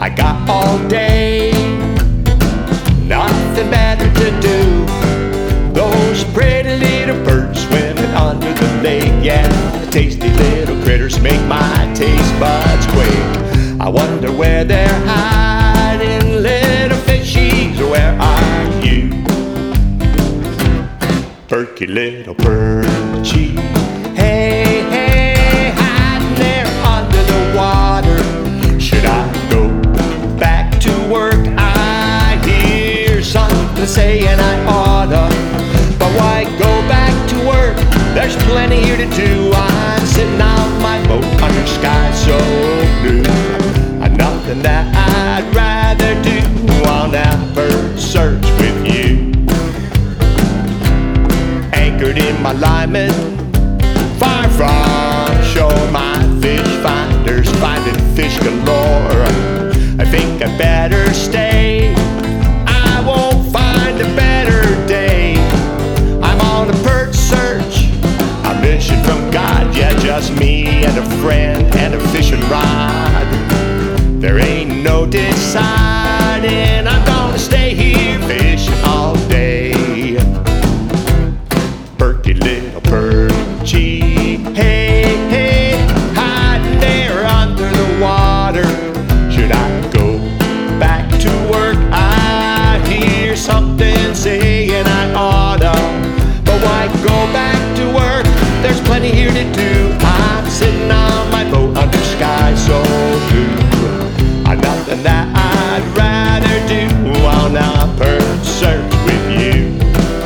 I got all day, nothing better to do. Those pretty little birds swimming under the lake, yeah, tasty little critters make my taste buds quake. I wonder where they're hiding, little fishies, where are you? Perky little birdie, hey, hey, hiding there under the water. Should I go back to work? I hear something saying I oughta, but why go back to work? There's plenty here to do. I'm sitting on my boat under sky so blue. Nothing that I'd rather do on that bird search with you. Anchored in my lineman, far from shore, my fish finders finding fish galore. I think I better stay, I won't find a better day. I'm on a perch search, a mission from God, yeah, just me and a friend and a fishing rod. There ain't no deciding, I'm gonna stay here fishing all day. Perky little birdie, hey, hey, hiding there under the water. Should I go back to work? I hear something saying I oughta, but why go back to work? There's plenty here to do. I'm sitting on my boat under sky so blue. Nothing that I'd rather do on a perch search with you.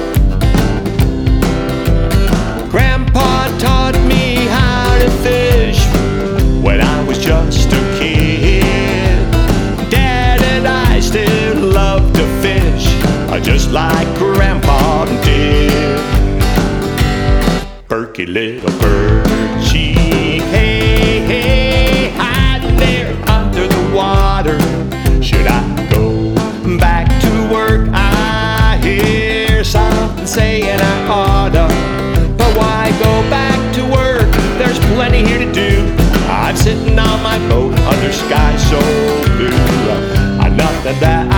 Grandpa taught me how to fish when I was just a kid. Dad and I still love to fish, just like Grandpa did. Perky little birdie, hey, hey, hiding there under the water. Should I go back to work? I hear something saying I oughta, but why go back to work? There's plenty here to do. I'm sitting on my boat under sky so blue. Nothing that